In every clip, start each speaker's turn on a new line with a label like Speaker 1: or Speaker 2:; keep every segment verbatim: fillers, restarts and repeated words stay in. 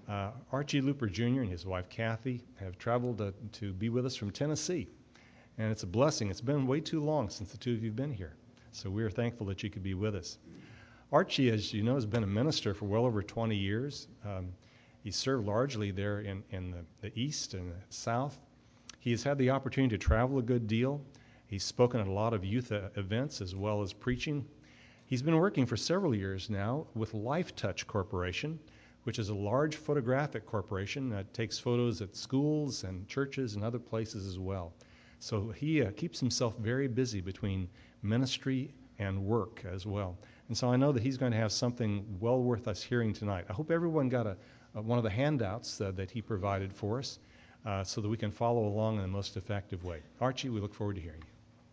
Speaker 1: Uh, Archie Looper Junior and his wife Kathy have traveled to, to be with us from Tennessee. And it's a blessing. It's been way too long since the two of you have been here. So we are thankful that you could be with us. Archie, as you know, has been a minister for well over twenty years. Um, he served largely there in, in the, the East and the South. He has had the opportunity to travel a good deal. He's spoken at a lot of youth uh, events as well as preaching. He's been working for several years now with Life Touch Corporation, which is a large photographic corporation that takes photos at schools and churches and other places as well. So he uh, keeps himself very busy between ministry and work as well. And so I know that he's going to have something well worth us hearing tonight. I hope everyone got a, a one of the handouts uh, that he provided for us uh, so that we can follow along in the most effective way. Archie, we look forward to hearing you.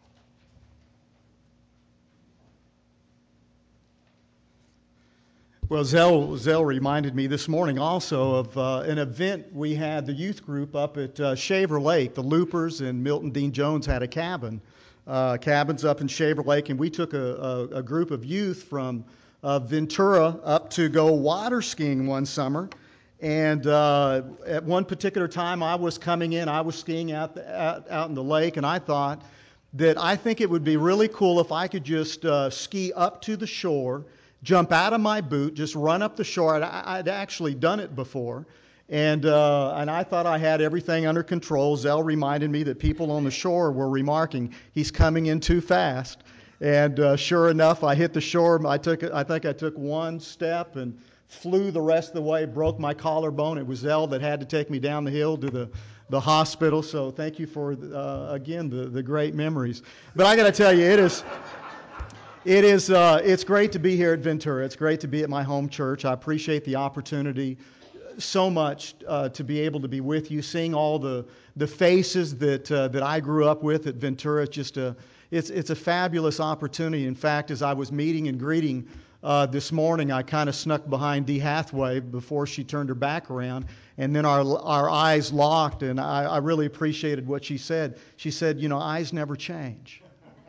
Speaker 2: Well, Zell, Zell reminded me this morning also of uh, an event we had, the youth group up at uh, Shaver Lake. The Loopers and Milton Dean Jones had a cabin, uh, cabins up in Shaver Lake, and we took a, a, a group of youth from uh, Ventura up to go water skiing one summer. And uh, at one particular time, I was coming in, I was skiing out, the, out, out in the lake, and I thought that I think it would be really cool if I could just uh, ski up to the shore, jump out of my boot, just run up the shore. I'd, I'd actually done it before, and uh, and I thought I had everything under control. Zell reminded me that people on the shore were remarking, he's coming in too fast. And uh, sure enough, I hit the shore. I took, I think I took one step and flew the rest of the way, broke my collarbone. It was Zell that had to take me down the hill to the, the hospital. So thank you for, uh, again, the, the great memories. But I got to tell you, it is... It is, uh, it's great to be here at Ventura. It's great to be at my home church. I appreciate the opportunity so much uh, to be able to be with you, seeing all the, the faces that uh, that I grew up with at Ventura. It's just a, it's, it's a fabulous opportunity. In fact, as I was meeting and greeting uh, this morning, I kind of snuck behind Dee Hathaway before she turned her back around, and then our, our eyes locked, and I, I really appreciated what she said. She said, you know, eyes never change.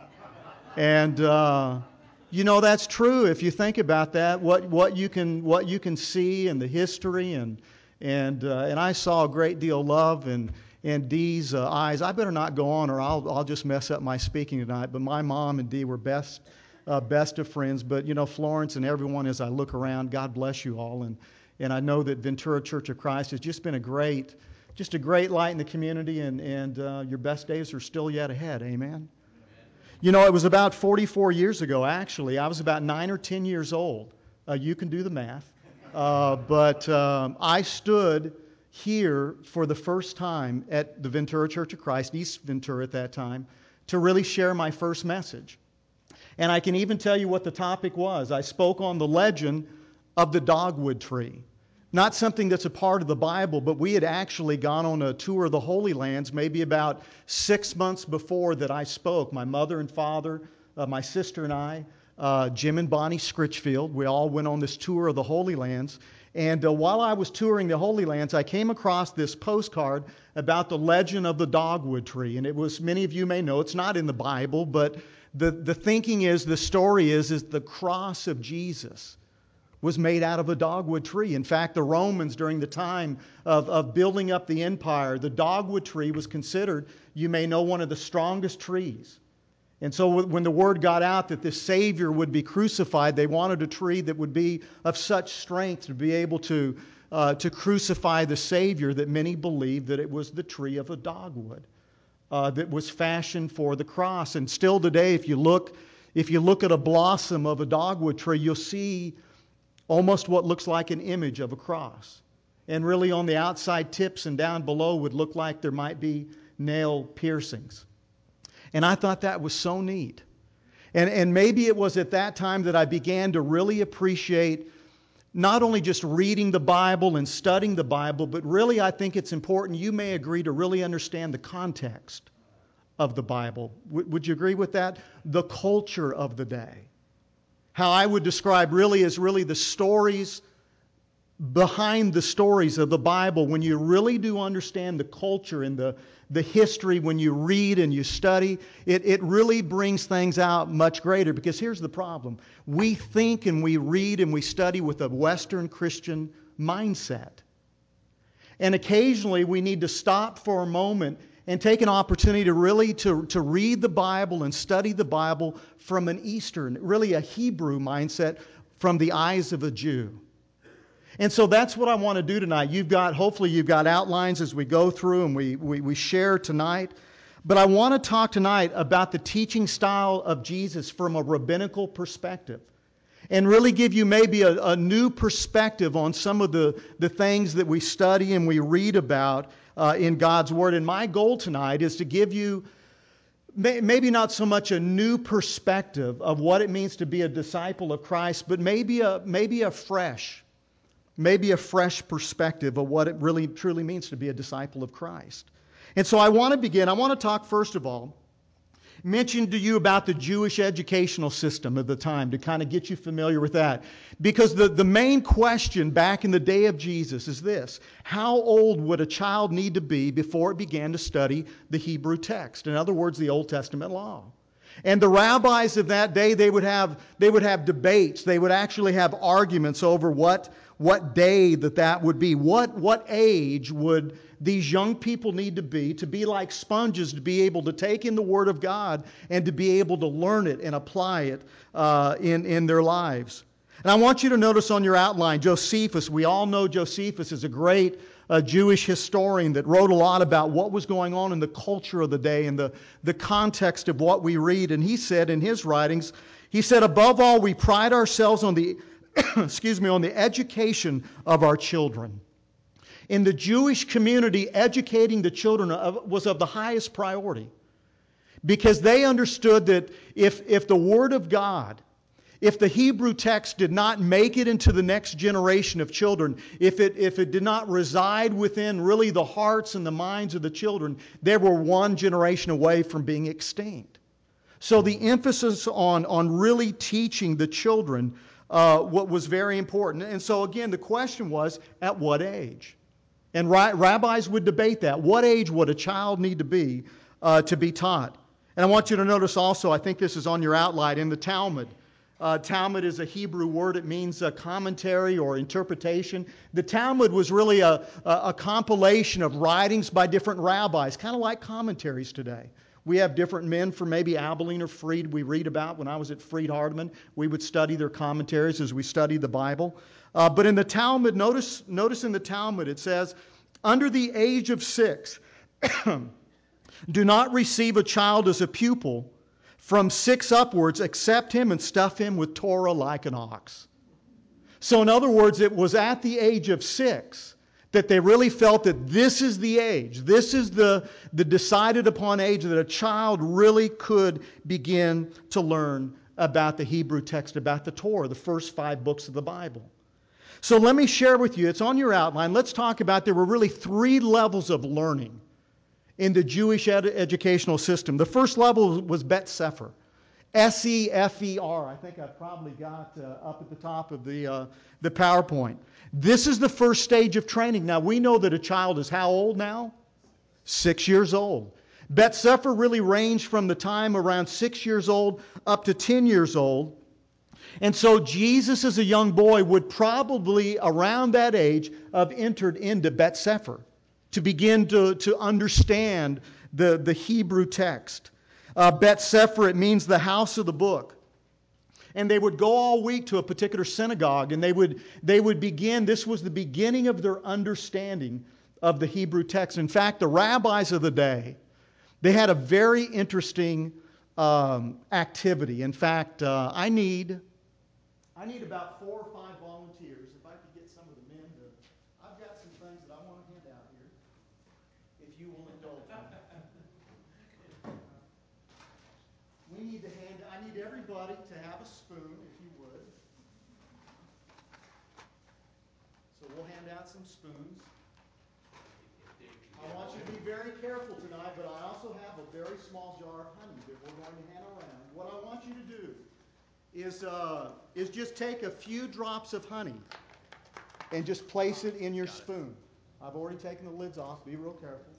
Speaker 2: And uh, you know, that's true if you think about that. What what you can what you can see and the history and and uh, and I saw a great deal of love in in Dee's uh, eyes. I better not go on, or I'll I'll just mess up my speaking tonight. But my mom and Dee were best uh, best of friends. But you know, Florence and everyone, as I look around, God bless you all. And and I know that Ventura Church of Christ has just been a great just a great light in the community. And and uh, your best days are still yet ahead. Amen. You know, it was about forty-four years ago, actually. I was about nine or ten years old. Uh, you can do the math. Uh, but um, I stood here for the first time at the Ventura Church of Christ, East Ventura at that time, to really share my first message. And I can even tell you what the topic was. I spoke on the legend of the dogwood tree. Not something that's a part of the Bible, but we had actually gone on a tour of the Holy Lands maybe about six months before that I spoke. My mother and father, uh, my sister and I, uh, Jim and Bonnie Scritchfield, we all went on this tour of the Holy Lands. And uh, while I was touring the Holy Lands, I came across this postcard about the legend of the dogwood tree. And it was, many of you may know, it's not in the Bible, but the, the thinking is, the story is, is the cross of Jesus was made out of a dogwood tree. In fact, the Romans, during the time of, of building up the empire, the dogwood tree was considered, you may know, one of the strongest trees. And so when the word got out that the Savior would be crucified, they wanted a tree that would be of such strength to be able to, uh, to crucify the Savior that many believed that it was the tree of a dogwood uh, that was fashioned for the cross. And still today, if you look, if you look at a blossom of a dogwood tree, you'll see almost what looks like an image of a cross. And really on the outside tips and down below would look like there might be nail piercings. And I thought that was so neat. And, and maybe it was at that time that I began to really appreciate not only just reading the Bible and studying the Bible, but really I think it's important, you may agree, to really understand the context of the Bible. W- would you agree with that? The culture of the day. How I would describe really is really the stories behind the stories of the Bible. When you really do understand the culture and the, the history, when you read and you study, it, it really brings things out much greater. Because here's the problem. We think and we read and we study with a Western Christian mindset. And occasionally we need to stop for a moment and take an opportunity to really to, to read the Bible and study the Bible from an Eastern, really a Hebrew mindset from the eyes of a Jew. And so that's what I want to do tonight. You've got, hopefully you've got outlines as we go through and we, we, we share tonight. But I want to talk tonight about the teaching style of Jesus from a rabbinical perspective. And really give you maybe a, a new perspective on some of the, the things that we study and we read about uh, in God's Word. And my goal tonight is to give you may, maybe not so much a new perspective of what it means to be a disciple of Christ, but maybe a, maybe a fresh, maybe a fresh perspective of what it really truly means to be a disciple of Christ. And so I want to begin. I want to talk first of all, mention to you about the Jewish educational system of the time to kind of get you familiar with that. Because the, the main question back in the day of Jesus is this: how old would a child need to be before it began to study the Hebrew text? In other words, the Old Testament law. And the rabbis of that day, they would have they would have debates. They would actually have arguments over what what day that that would be. What what age would these young people need to be to be like sponges, to be able to take in the Word of God and to be able to learn it and apply it uh, in in their lives. And I want you to notice on your outline, Josephus. We all know Josephus is a great uh, Jewish historian that wrote a lot about what was going on in the culture of the day and the, the context of what we read. And he said in his writings, he said, above all, we pride ourselves on the, excuse me, on the education of our children. In the Jewish community, educating the children was of the highest priority because they understood that if, if the Word of God, if the Hebrew text did not make it into the next generation of children, if it, if it did not reside within really the hearts and the minds of the children, they were one generation away from being extinct. So the emphasis on, on really teaching the children uh, what was very important. And so again, the question was, at what age? And ra- rabbis would debate that. What age would a child need to be uh, to be taught? And I want you to notice also, I think this is on your outline, in the Talmud. Uh, Talmud is a Hebrew word. It means a commentary or interpretation. The Talmud was really a, a, a compilation of writings by different rabbis, kind of like commentaries today. We have different men from maybe Abilene or Freed we read about. When I was at Freed Hardeman, we would study their commentaries as we studied the Bible. Uh, but in the Talmud, notice, notice in the Talmud it says, under the age of six, do not receive a child as a pupil. From six upwards, accept him and stuff him with Torah like an ox. So in other words, it was at the age of six that they really felt that this is the age, this is the, the decided upon age that a child really could begin to learn about the Hebrew text, about the Torah, the first five books of the Bible. So let me share with you, it's on your outline, let's talk about there were really three levels of learning in the Jewish ed- educational system. The first level was Bet Sefer. S E F E R. I think I've probably got uh, up at the top of the, uh, the PowerPoint. This is the first stage of training. Now, we know that a child is how old now? Six years old. Bet Sefer really ranged from the time around six years old up to ten years old. And so Jesus as a young boy would probably, around that age, have entered into Bet Sefer to begin to, to understand the, the Hebrew text. Uh, Bet Sefer, it means the house of the book. And they would go all week to a particular synagogue, and they would, they would begin, this was the beginning of their understanding of the Hebrew text. In fact, the rabbis of the day, they had a very interesting um, activity. In fact, uh, I need, I need about four or five volunteers. If I could get some of the men to, I've got some things that I want to hand out here, if you will indulge me. We need to hand, I need everybody to have a spoon, if you would. So we'll hand out some spoons. I want you to be very careful tonight, but I also have a very small jar of honey that we're going to hand around. What I want you to do is, uh, is just take a few drops of honey and just place it in your spoon. I've already taken the lids off. Be real careful.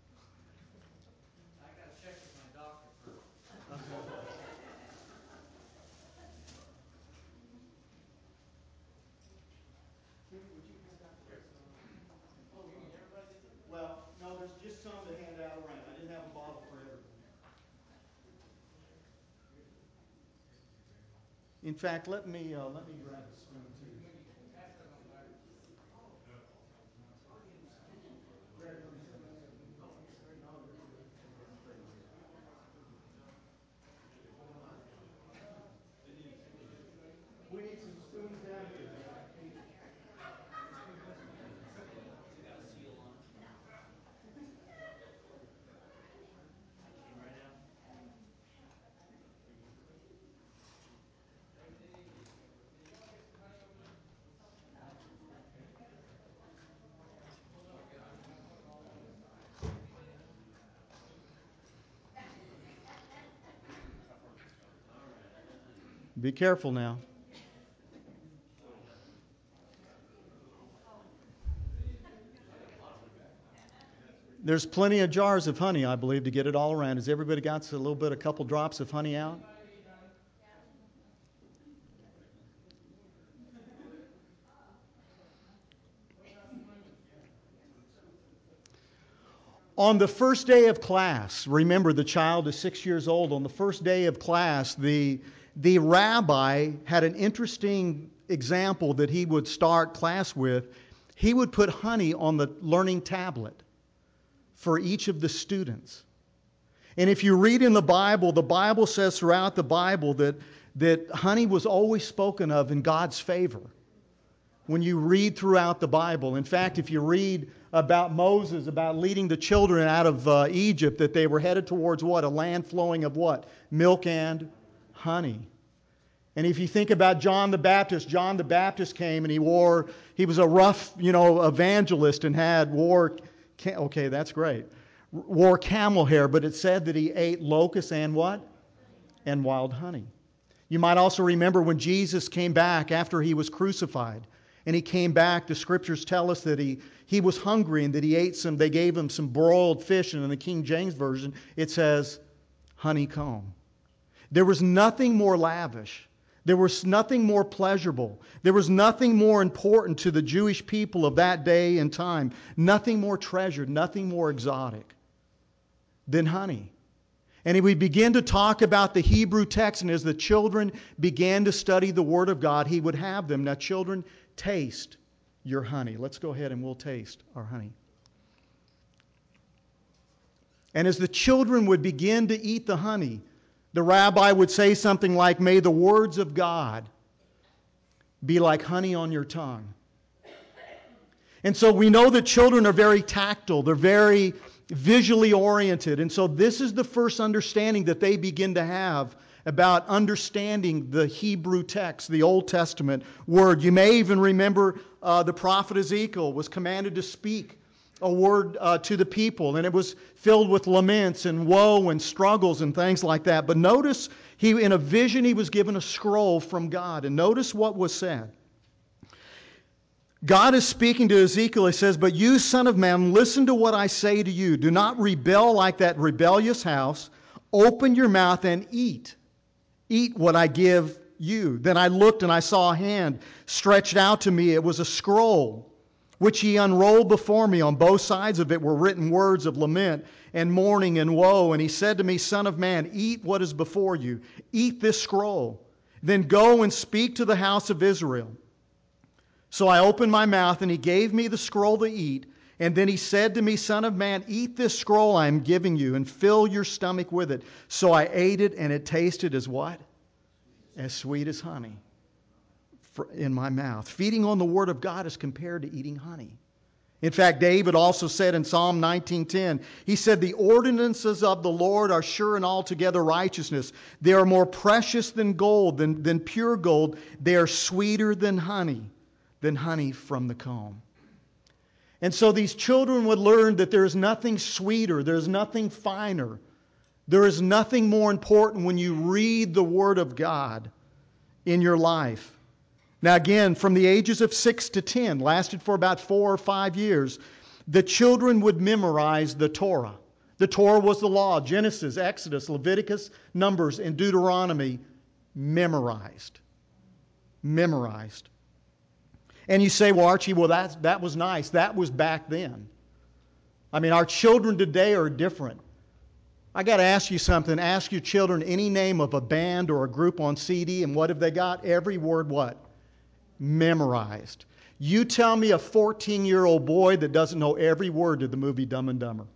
Speaker 3: I got to check with my doctor first.
Speaker 2: Would you hand out this?
Speaker 3: Oh, you need everybody?
Speaker 2: Just some to hand out around. I didn't have a bottle for everyone. In fact, let me uh, let me grab a spoon too. We need some spoons down here. Be careful now. There's plenty of jars of honey, I believe, to get it all around. Has everybody got a little bit, a couple drops of honey out? On the first day of class, remember the child is six years old. On the first day of class, the, the rabbi had an interesting example that he would start class with. He would put honey on the learning tablet for each of the students. And if you read in the Bible, the Bible says throughout the Bible that, that honey was always spoken of in God's favor. When you read throughout the Bible. In fact, if you read about Moses, about leading the children out of uh, Egypt, that they were headed towards what? A land flowing of what? Milk and honey. And if you think about John the Baptist, John the Baptist came and he wore, he was a rough, you know, evangelist and had, wore, okay, that's great, wore camel hair, but it said that he ate locusts and what? And wild honey. You might also remember when Jesus came back after he was crucified. And he came back, the scriptures tell us that he, he was hungry and that he ate some, they gave him some broiled fish. And in the King James Version, it says honeycomb. There was nothing more lavish. There was nothing more pleasurable. There was nothing more important to the Jewish people of that day and time. Nothing more treasured, nothing more exotic than honey. And we begin to talk about the Hebrew text, and as the children began to study the Word of God, he would have them. Now, children, taste your honey. Let's go ahead and we'll taste our honey. And as the children would begin to eat the honey, the rabbi would say something like, "May the words of God be like honey on your tongue." And so we know that children are very tactile. They're very visually oriented. And so this is the first understanding that they begin to have about understanding the Hebrew text, the Old Testament word. You may even remember uh, the prophet Ezekiel was commanded to speak a word uh, to the people, and it was filled with laments and woe and struggles and things like that. But notice, he in a vision he was given a scroll from God, and notice what was said. God is speaking to Ezekiel. He says, "But you, son of man, listen to what I say to you. Do not rebel like that rebellious house. Open your mouth and eat. Eat what I give you." Then I looked and I saw a hand stretched out to me. It was a scroll, which he unrolled before me. On both sides of it were written words of lament and mourning and woe. And he said to me, "Son of man, eat what is before you. Eat this scroll. Then go and speak to the house of Israel." So I opened my mouth, and he gave me the scroll to eat. And then he said to me, "Son of man, eat this scroll I am giving you, and fill your stomach with it." So I ate it, and it tasted as what? As sweet as honey in my mouth. Feeding on the Word of God is compared to eating honey. In fact, David also said in Psalm nineteen ten, he said, "The ordinances of the Lord are sure and altogether righteousness. They are more precious than gold, than, than pure gold. They are sweeter than honey, than honey from the comb." And so these children would learn that there is nothing sweeter, there is nothing finer, there is nothing more important when you read the Word of God in your life. Now again, from the ages of six to ten, lasted for about four or five years, the children would memorize the Torah. The Torah was the law. Genesis, Exodus, Leviticus, Numbers, and Deuteronomy memorized. Memorized. And you say, "Well, Archie, well, that, that was nice. That was back then." I mean, our children today are different. I got to ask you something. Ask your children any name of a band or a group on C D, and what have they got? Every word what? Memorized. You tell me a fourteen-year-old boy that doesn't know every word to the movie Dumb and Dumber.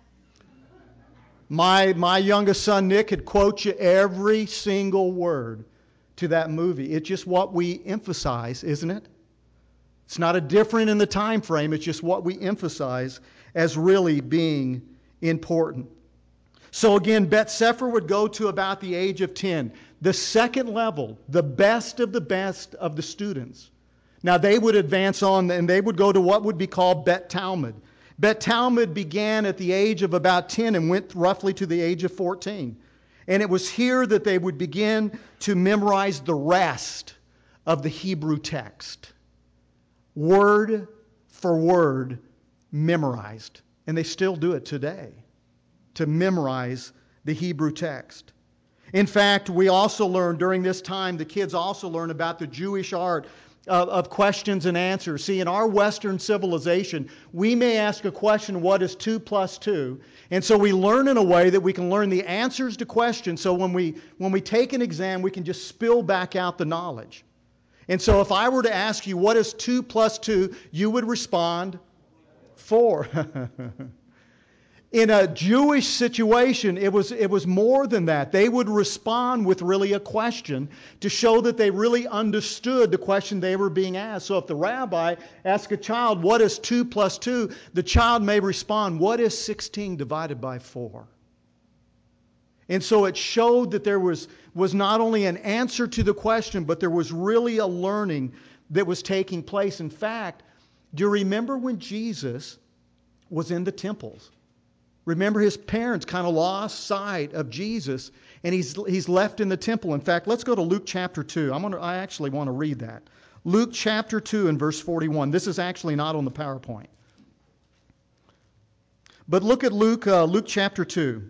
Speaker 2: My, my youngest son, Nick, could quote you every single word to that movie. It's just what we emphasize, isn't it? It's not a different in the time frame. It's just what we emphasize as really being important. So again, Bet Sefer would go to about the age of ten. The second level, the best of the best of the students. Now they would advance on and they would go to what would be called Bet Talmud. Bet Talmud began at the age of about ten and went roughly to the age of fourteen. And it was here that they would begin to memorize the rest of the Hebrew text. Word for word memorized. And they still do it today, to memorize the Hebrew text. In fact, we also learn during this time, the kids also learn about the Jewish art of, of questions and answers. See, in our Western civilization, we may ask a question, what is two plus two? And so we learn in a way that we can learn the answers to questions, so when we, when we take an exam, we can just spill back out the knowledge. And so if I were to ask you, what is two plus two? You would respond, four. In a Jewish situation, it was, it was more than that. They would respond with really a question to show that they really understood the question they were being asked. So if the rabbi asks a child, what is two plus two? The child may respond, what is sixteen divided by four? And so it showed that there was, was not only an answer to the question, but there was really a learning that was taking place. In fact, do you remember when Jesus was in the temples? Remember, his parents kind of lost sight of Jesus, and he's, he's left in the temple. In fact, let's go to Luke chapter two. I'm gonna, I actually want to read that. Luke chapter two and verse forty-one. This is actually not on the PowerPoint. But look at Luke, uh, Luke chapter two.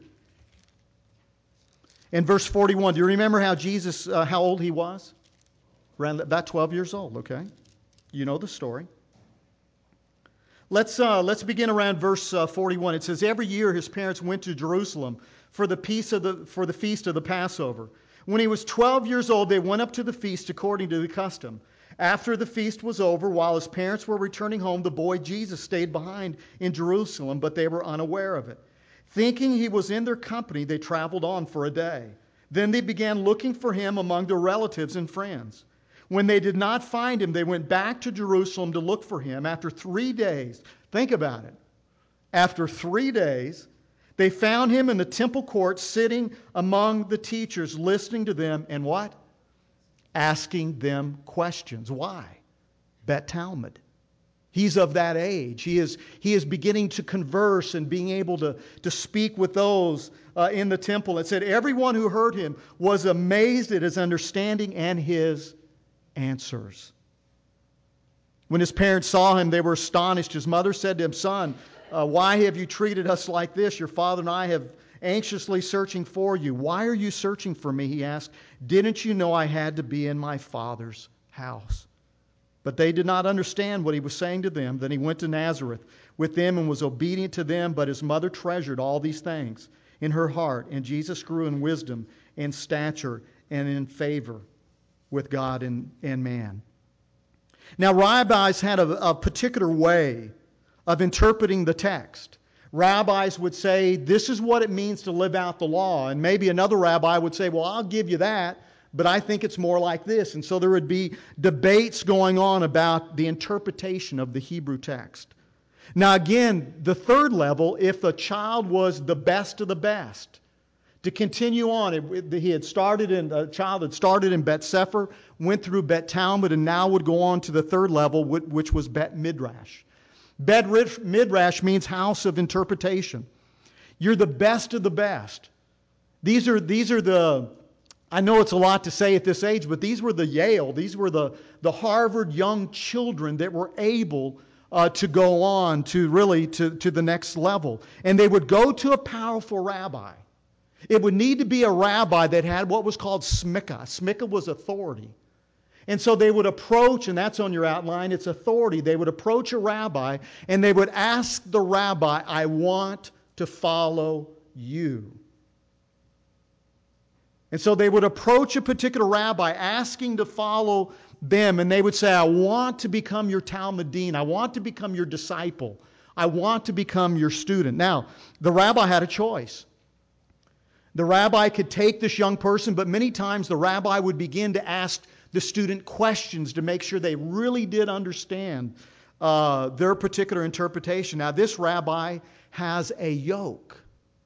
Speaker 2: In verse forty-one, do you remember how Jesus, uh, how old he was? Around about twelve years old, okay? You know the story. Let's, uh, let's begin around verse uh, forty-one. It says, every year his parents went to Jerusalem for the, peace of the, for the feast of the Passover. When he was twelve years old, they went up to the feast according to the custom. After the feast was over, while his parents were returning home, the boy Jesus stayed behind in Jerusalem, but they were unaware of it. Thinking he was in their company, they traveled on for a day. Then they began looking for him among their relatives and friends. When they did not find him, they went back to Jerusalem to look for him. After three days, think about it. After three days, they found him in the temple court sitting among the teachers, listening to them and what? Asking them questions. Why? Bet Talmud. He's of that age. He is, he is beginning to converse and being able to, to speak with those uh, in the temple. It said everyone who heard him was amazed at his understanding and his answers. When his parents saw him, they were astonished. His mother said to him, son, uh, why have you treated us like this? Your father and I have anxiously searching for you. Why are you searching for me? He asked. Didn't you know I had to be in my father's house? But they did not understand what he was saying to them. Then he went to Nazareth with them and was obedient to them. But his mother treasured all these things in her heart. And Jesus grew in wisdom and stature and in favor with God and, and man. Now, rabbis had a, a particular way of interpreting the text. Rabbis would say, this is what it means to live out the law. And maybe another rabbi would say, well, I'll give you that, but I think it's more like this. And so there would be debates going on about the interpretation of the Hebrew text. Now, again, the third level, if a child was the best of the best, to continue on, it, he had started in, a child had started in Bet Sefer, went through Bet Talmud, and now would go on to the third level, which was Bet Midrash. Bet Midrash means house of interpretation. You're the best of the best. These are, these are the, I know it's a lot to say at this age, but these were the Yale, these were the, the Harvard young children that were able uh, to go on to really to, to the next level. And they would go to a powerful rabbi. It would need to be a rabbi that had what was called smika. Smika was authority. And so they would approach, and that's on your outline, it's authority. They would approach a rabbi and they would ask the rabbi, I want to follow you. And so they would approach a particular rabbi asking to follow them, and they would say, I want to become your Talmudim. I want to become your disciple. I want to become your student. Now, the rabbi had a choice. The rabbi could take this young person, but many times the rabbi would begin to ask the student questions to make sure they really did understand uh, their particular interpretation. Now, this rabbi has a yoke.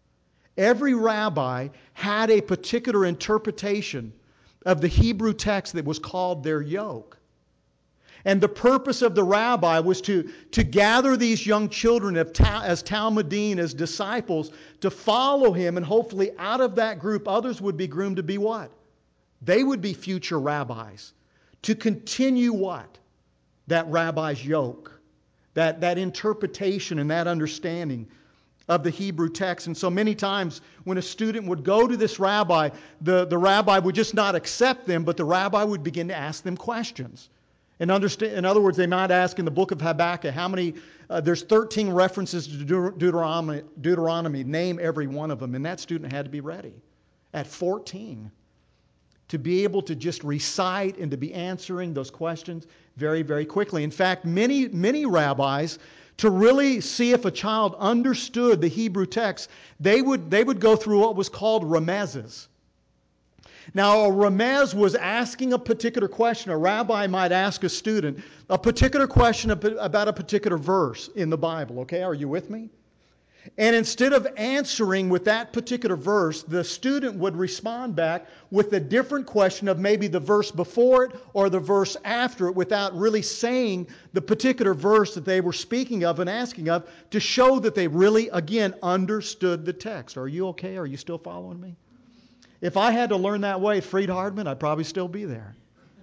Speaker 2: Every rabbi had a particular interpretation of the Hebrew text that was called their yoke. And the purpose of the rabbi was to, to gather these young children of ta- as Talmudim, as disciples, to follow him, and hopefully out of that group others would be groomed to be what? They would be future rabbis. To continue what? That rabbi's yoke. That, that interpretation and that understanding of the Hebrew text. And so many times when a student would go to this rabbi, the, the rabbi would just not accept them, but the rabbi would begin to ask them questions. In, understand, in other words, they might ask in the book of Habakkuk, how many, uh, there's thirteen references to Deut- Deuteronomy, Deuteronomy, name every one of them. And that student had to be ready at fourteen to be able to just recite and to be answering those questions very, very quickly. In fact, many, many rabbis, to really see if a child understood the Hebrew text, they would, they would go through what was called remezes. Now, a remez was asking a particular question. A rabbi might ask a student a particular question about a particular verse in the Bible. Okay, are you with me? And instead of answering with that particular verse, the student would respond back with a different question of maybe the verse before it or the verse after it, without really saying the particular verse that they were speaking of and asking of, to show that they really, again, understood the text. Are you okay? Are you still following me? If I had to learn that way at Freed-Hardeman, I'd probably still be there.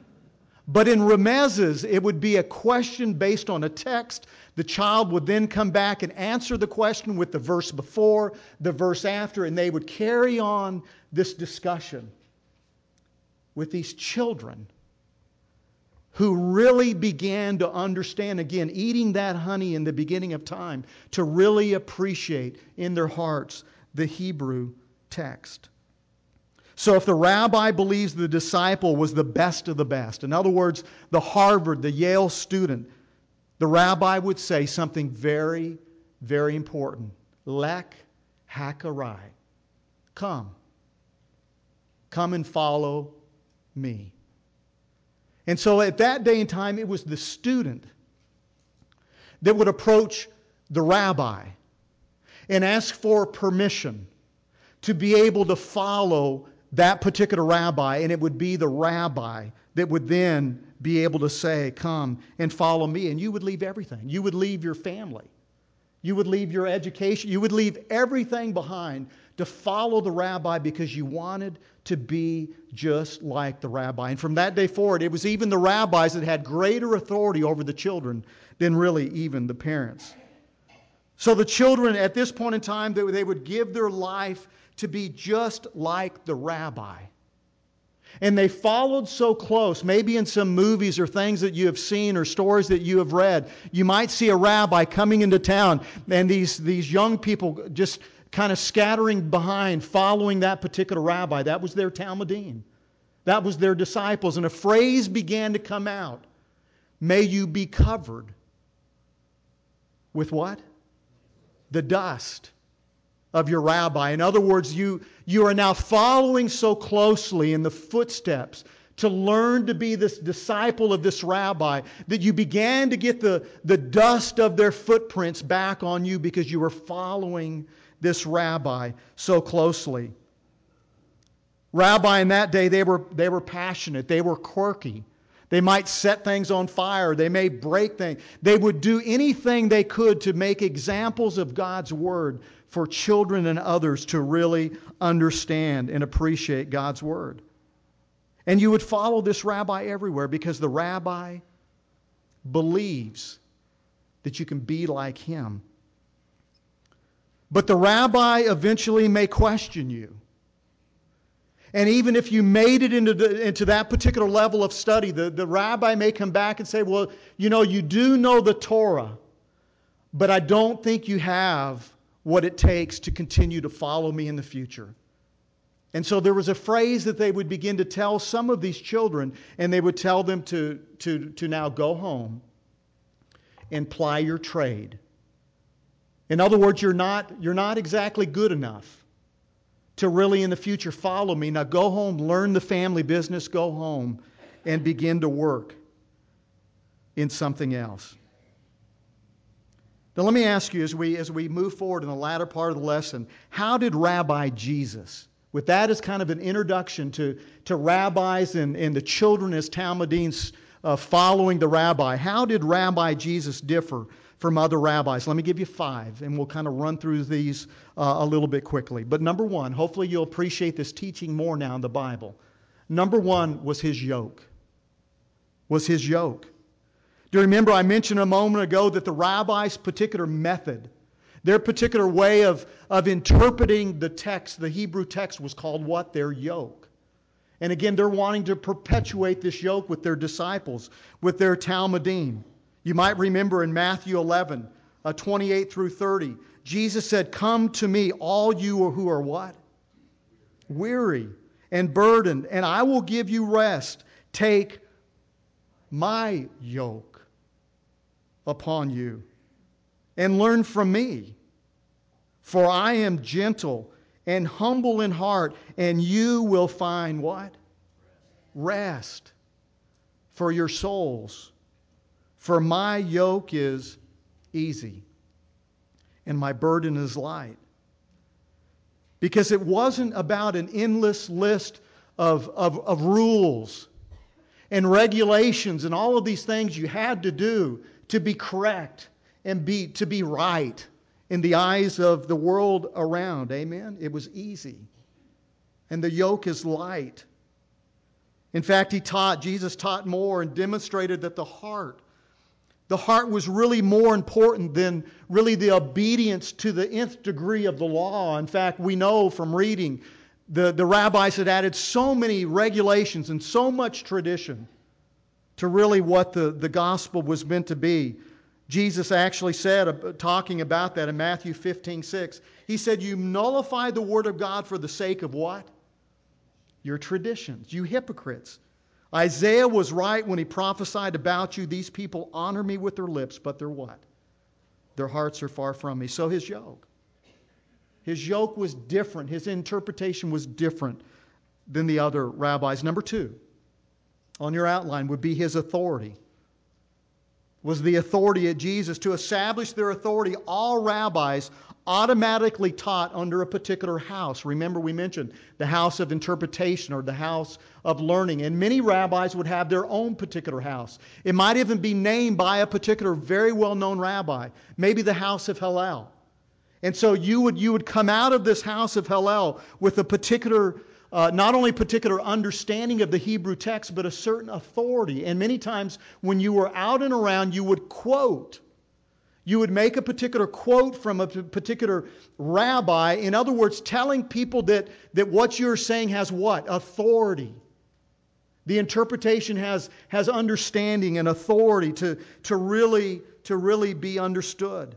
Speaker 2: But in remezes, it would be a question based on a text. The child would then come back and answer the question with the verse before, the verse after, and they would carry on this discussion with these children who really began to understand, again, eating that honey in the beginning of time, to really appreciate in their hearts the Hebrew text. So if the rabbi believes the disciple was the best of the best, in other words, the Harvard, the Yale student, the rabbi would say something very, very important. Lek hakarai. Come. Come and follow me. And so at that day and time, it was the student that would approach the rabbi and ask for permission to be able to follow that particular rabbi, and it would be the rabbi that would then be able to say, come and follow me. And you would leave everything. You would leave your family. You would leave your education. You would leave everything behind to follow the rabbi because you wanted to be just like the rabbi. And from that day forward, it was even the rabbis that had greater authority over the children than really even the parents. So the children at this point in time, they, they would give their life to be just like the rabbi. And they followed so close. Maybe in some movies or things that you have seen or stories that you have read, you might see a rabbi coming into town and these, these young people just kind of scattering behind, following that particular rabbi. That was their Talmudim. That was their disciples. And a phrase began to come out. May you be covered with what? The dust of your rabbi. In other words, you, you are now following so closely in the footsteps to learn to be this disciple of this rabbi that you began to get the, the dust of their footprints back on you because you were following this rabbi so closely. Rabbi in that day, they were, they were passionate. They were quirky. They might set things on fire. They may break things. They would do anything they could to make examples of God's Word for children and others to really understand and appreciate God's Word. And you would follow this rabbi everywhere because the rabbi believes that you can be like him. But the rabbi eventually may question you. And even if you made it into, the, into that particular level of study, the, the rabbi may come back and say, well, you know, you do know the Torah, but I don't think you have what it takes to continue to follow me in the future. And so there was a phrase that they would begin to tell some of these children, and they would tell them to, to, to now go home and ply your trade. In other words, you're not, you're not exactly good enough to really in the future follow me. Now go home, learn the family business, go home and begin to work in something else. Now let me ask you as we, as we move forward in the latter part of the lesson, how did Rabbi Jesus, with that as kind of an introduction to, to rabbis and, and the children as Talmudim uh, following the rabbi, how did Rabbi Jesus differ from other rabbis? Let me give you five, and we'll kind of run through these uh, a little bit quickly. But number one, hopefully you'll appreciate this teaching more now in the Bible. Number one was his yoke. Was his yoke. Do you remember I mentioned a moment ago that the rabbi's particular method, their particular way of, of interpreting the text, the Hebrew text, was called what? Their yoke. And again, they're wanting to perpetuate this yoke with their disciples, with their Talmudim. You might remember in Matthew eleven, uh, twenty-eight through thirty, Jesus said, come to me, all you who are what? Weary and burdened, and I will give you rest. Take my yoke upon you and learn from me. For I am gentle and humble in heart, and you will find what? Rest for your souls. For my yoke is easy and my burden is light. Because it wasn't about an endless list of, of, of rules and regulations and all of these things you had to do to be correct and be to be right in the eyes of the world around. Amen? It was easy. And the yoke is light. In fact, he taught, Jesus taught more and demonstrated that the heart, the heart was really more important than really the obedience to the nth degree of the law. In fact, we know from reading, the, the rabbis had added so many regulations and so much tradition to really what the, the gospel was meant to be. Jesus actually said, talking about that in Matthew fifteen six, he said, you nullify the word of God for the sake of what? Your traditions, you hypocrites. Isaiah was right when he prophesied about you. These people honor me with their lips, but they're what? Their hearts are far from me. So his yoke. His yoke was different. His interpretation was different than the other rabbis. Number two, on your outline, would be his authority. Was the authority of Jesus. To establish their authority, all rabbis automatically taught under a particular house. Remember, we mentioned the house of interpretation or the house of learning. And many rabbis would have their own particular house. It might even be named by a particular very well-known rabbi. Maybe the house of Hillel. And so you would, you would come out of this house of Hillel with a particular Uh, not only particular understanding of the Hebrew text, but a certain authority. And many times when you were out and around, you would quote. You would make a particular quote from a particular rabbi. In other words, telling people that, that what you're saying has what? Authority. The interpretation has, has understanding and authority to, to, really, to really be understood.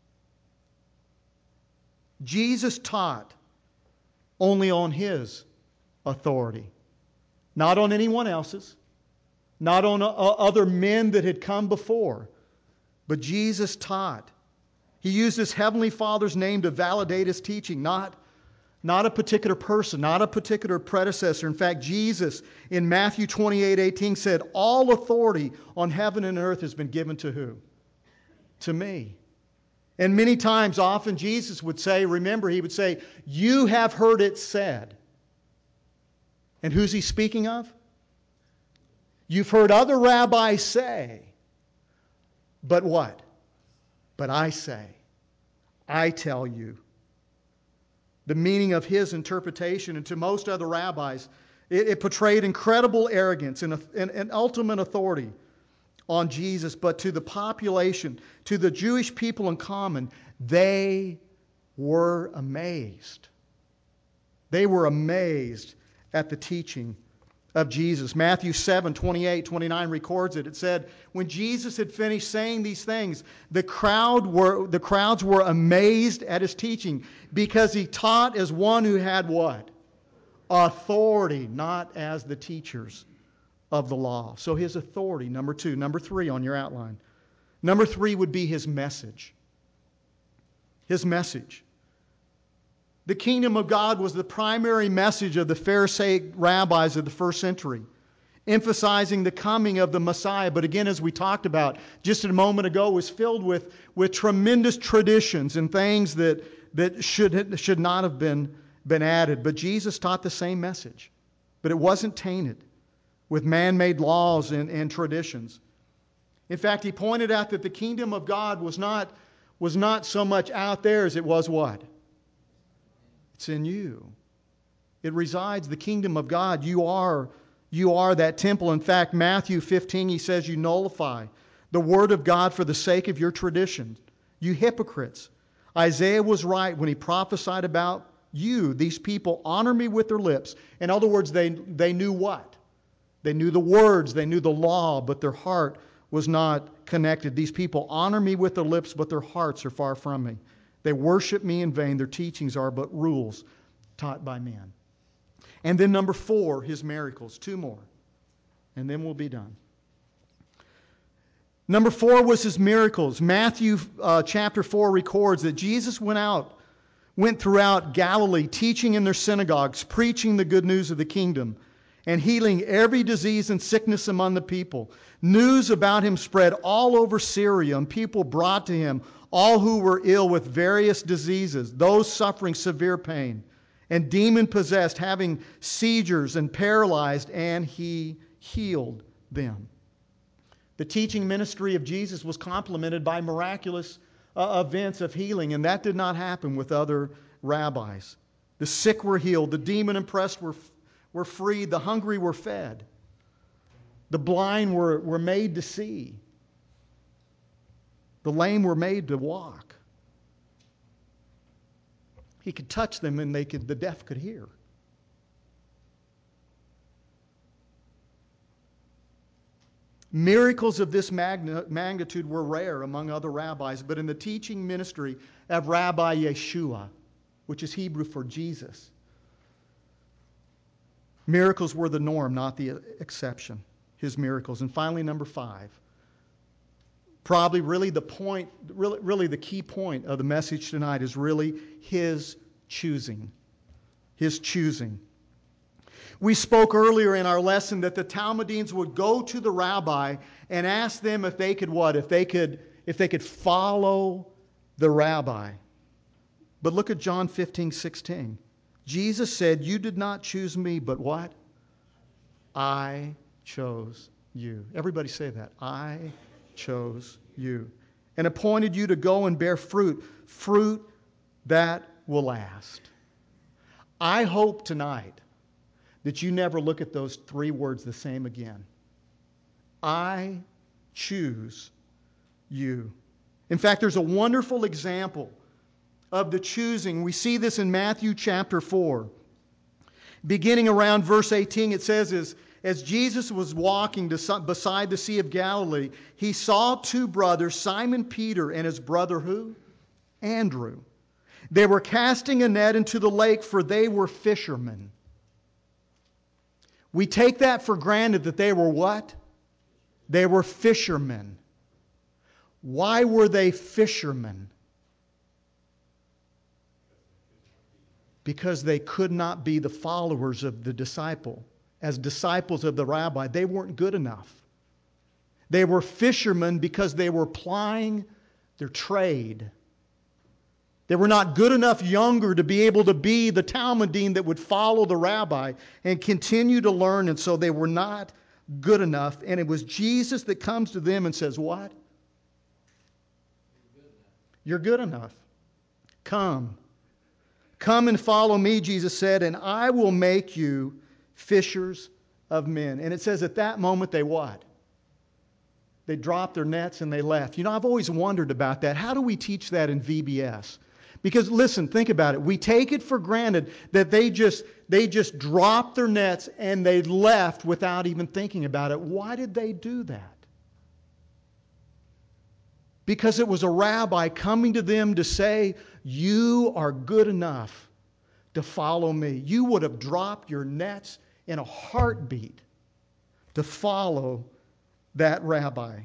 Speaker 2: Jesus taught only on his authority. Not on anyone else's. Not on uh, other men that had come before. But Jesus taught. He used his Heavenly Father's name to validate his teaching. Not, not a particular person. Not a particular predecessor. In fact, Jesus in Matthew twenty-eight eighteen said, all authority on heaven and earth has been given to who? To me. And many times, often Jesus would say, remember, he would say, you have heard it said. And who's he speaking of? You've heard other rabbis say, but what? But I say, I tell you. The meaning of his interpretation, and to most other rabbis, it, it portrayed incredible arrogance and, and, and ultimate authority on Jesus. But to the population, to the Jewish people in common, they were amazed. They were amazed at the teaching of Jesus. Matthew seven, twenty-eight, twenty-nine records it. It said, when Jesus had finished saying these things, the crowd were the crowds were amazed at his teaching, because he taught as one who had what? Authority, not as the teachers of the law. So his authority, number two. Number three on your outline. Number three would be his message. His message. The kingdom of God was the primary message of the Pharisaic rabbis of the first century, emphasizing the coming of the Messiah. But again, as we talked about just a moment ago, was filled with, with tremendous traditions and things that, that should, should not have been, been added. But Jesus taught the same message. But it wasn't tainted with man-made laws and, and traditions. In fact, he pointed out that the kingdom of God was not, was not so much out there as it was what? It's in you. It resides, the kingdom of God. You are, you are that temple. In fact, Matthew fifteen, he says, you nullify the word of God for the sake of your tradition. You hypocrites. Isaiah was right when he prophesied about you. These people honor me with their lips. In other words, they, they knew what? They knew the words, they knew the law, but their heart was not connected. These people honor me with their lips, but their hearts are far from me. They worship me in vain. Their teachings are but rules taught by men. And then number four, his miracles. Two more. And then we'll be done. Number four was his miracles. Matthew uh, chapter four records that Jesus went out, went throughout Galilee, teaching in their synagogues, preaching the good news of the kingdom, and healing every disease and sickness among the people. News about him spread all over Syria, and people brought to him all who were ill with various diseases, those suffering severe pain, and demon-possessed, having seizures and paralyzed, and he healed them. The teaching ministry of Jesus was complemented by miraculous uh, events of healing, and that did not happen with other rabbis. The sick were healed, the demon-oppressed were were freed, the hungry were fed, the blind were, were made to see, the lame were made to walk. He could touch them and they could, the deaf could hear. Miracles of this magnitude were rare among other rabbis, but in the teaching ministry of Rabbi Yeshua, which is Hebrew for Jesus, miracles were the norm, not the exception. His miracles. And finally, number five. Probably really the point, really, really the key point of the message tonight is really his choosing. His choosing. We spoke earlier in our lesson that the Talmudians would go to the rabbi and ask them if they could what? If they could, if they could follow the rabbi. But look at John fifteen, sixteen. Jesus said, you did not choose me, but what? I chose you. Everybody say that. I chose you. And appointed you to go and bear fruit. Fruit that will last. I hope tonight that you never look at those three words the same again. I choose you. In fact, there's a wonderful example of the choosing. We see this in Matthew chapter four. Beginning around verse eighteen, it says, as, as Jesus was walking to, beside the Sea of Galilee, he saw two brothers, Simon Peter and his brother who? Andrew. They were casting a net into the lake, for they were fishermen. We take that for granted that they were what? They were fishermen. Why were they fishermen? Because they could not be the followers of the disciple. As disciples of the rabbi, they weren't good enough. They were fishermen because they were plying their trade. They were not good enough younger to be able to be the Talmudim that would follow the rabbi and continue to learn, and so they were not good enough. And it was Jesus that comes to them and says, what? You're good enough. Come. Come and follow me, Jesus said, and I will make you fishers of men. And it says at that moment they what? They dropped their nets and they left. You know, I've always wondered about that. How do we teach that in V B S? Because listen, think about it. We take it for granted that they just they just dropped their nets and they left without even thinking about it. Why did they do that? Because it was a rabbi coming to them to say, you are good enough to follow me. You would have dropped your nets in a heartbeat to follow that rabbi.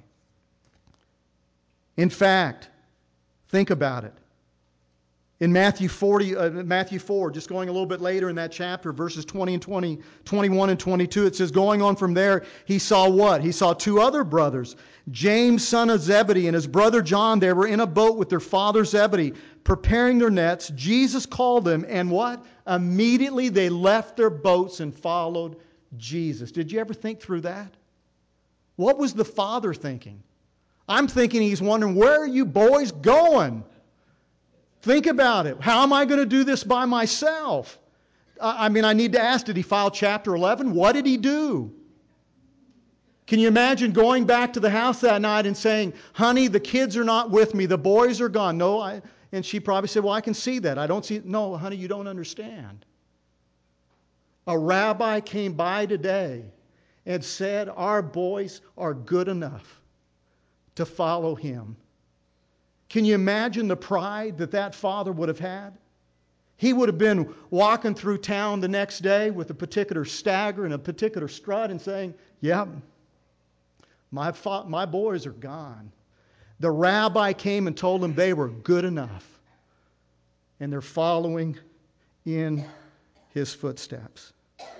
Speaker 2: In fact, think about it. In Matthew forty, uh, Matthew four, just going a little bit later in that chapter, verses twenty and twenty, twenty-one and twenty-two, it says, going on from there, he saw what? He saw two other brothers, James, son of Zebedee, and his brother John. They were in a boat with their father Zebedee, preparing their nets. Jesus called them, and what? Immediately they left their boats and followed Jesus. Did you ever think through that? What was the father thinking? I'm thinking he's wondering, where are you boys going? Think about it. How am I going to do this by myself? I mean, I need to ask, did he file Chapter eleven? What did he do? Can you imagine going back to the house that night and saying, honey, the kids are not with me. The boys are gone. No, I, and she probably said, well, I can see that. I don't see, no, honey, you don't understand. A rabbi came by today and said, our boys are good enough to follow him. Can you imagine the pride that that father would have had? He would have been walking through town the next day with a particular stagger and a particular strut and saying, yeah, my, fa- my boys are gone. The rabbi came and told them they were good enough. And they're following in his footsteps.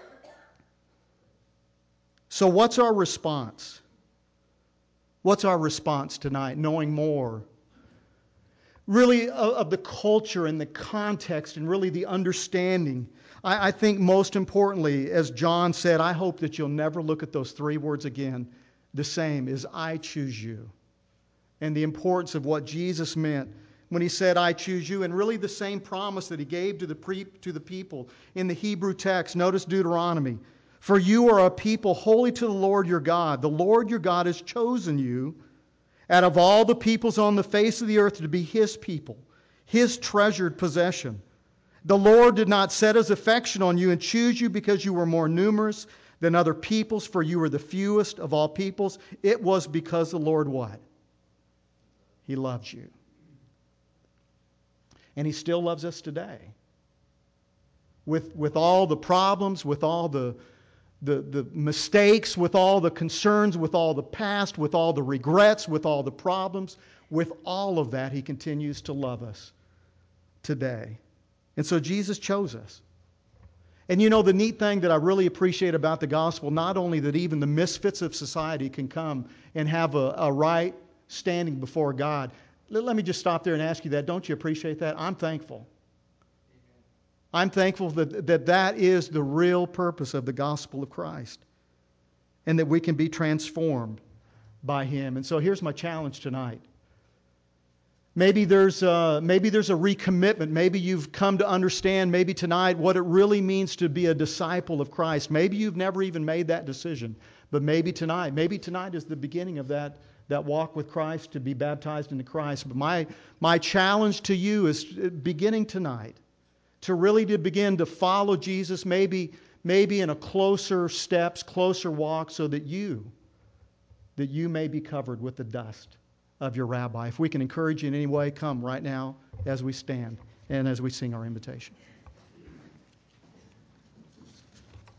Speaker 2: So what's our response? What's our response tonight, knowing more really of the culture and the context and really the understanding? I, I think most importantly, as John said, I hope that you'll never look at those three words again the same as I choose you. And the importance of what Jesus meant when he said, I choose you, and really the same promise that he gave to the, pre- to the people in the Hebrew text. Notice Deuteronomy. For you are a people holy to the Lord your God. The Lord your God has chosen you out of all the peoples on the face of the earth to be his people, his treasured possession. The Lord did not set his affection on you and choose you because you were more numerous than other peoples, for you were the fewest of all peoples. It was because the Lord what? He loves you. And he still loves us today. With, with all the problems, with all the The, the mistakes, with all the concerns, with all the past, with all the regrets, with all the problems, with all of that, he continues to love us today. And so Jesus chose us. And you know, the neat thing that I really appreciate about the gospel, not only that even the misfits of society can come and have a, a right standing before God. Let, let me just stop there and ask you that. Don't you appreciate that? I'm thankful. I'm thankful that, that that is the real purpose of the gospel of Christ, and that we can be transformed by him. And so here's my challenge tonight. Maybe there's a, maybe there's a recommitment. Maybe you've come to understand maybe tonight what it really means to be a disciple of Christ. Maybe you've never even made that decision, but maybe tonight, maybe tonight is the beginning of that, that walk with Christ, to be baptized into Christ. But my, my challenge to you is beginning tonight, to really to begin to follow Jesus, maybe, maybe in a closer steps, closer walk, so that you, that you may be covered with the dust of your rabbi. If we can encourage you in any way, come right now as we stand and as we sing our invitation.